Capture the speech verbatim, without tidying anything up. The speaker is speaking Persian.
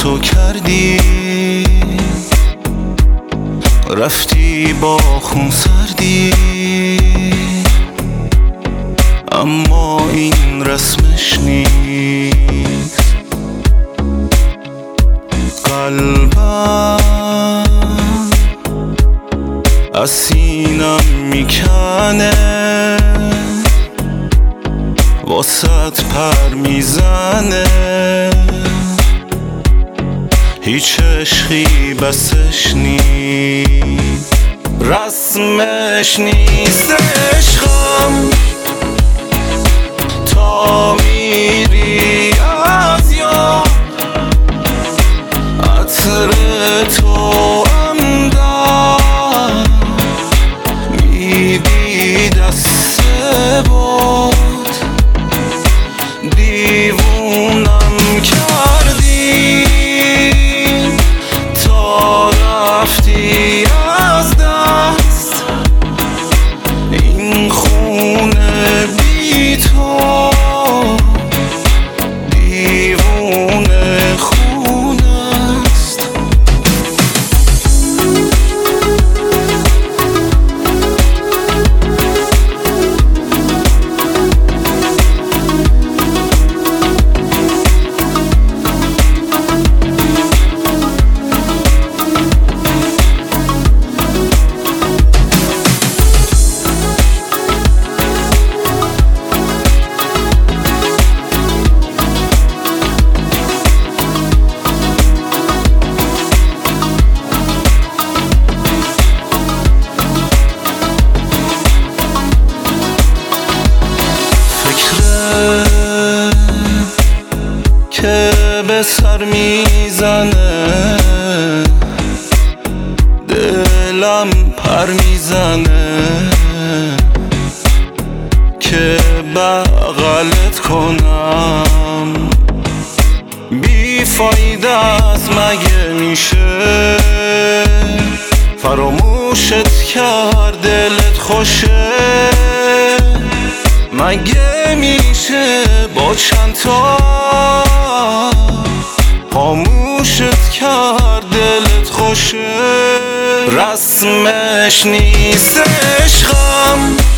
تو کردی، رفتی با خون سردی، اما این رسمش نیست. قلبم از سینم میکنه، واسط پر میزنه، هیچ عشقی بسش نیست، رسمش نیست عشقم. تا میری از یاد عطر تو هم داد، میدی دست بود دیوونم کردی، تا رفتی از دست این خونه بی تو، دیوونه خونه است. که به سر میزنه، دلم پر میزنه، که بغلت کنم، بی فایده از مگه میشه، فراموشت کرد دلت خوشه، مگه میشه با چند تا خاموشت کرد دلت خوشه، رسمش نیست عشقم.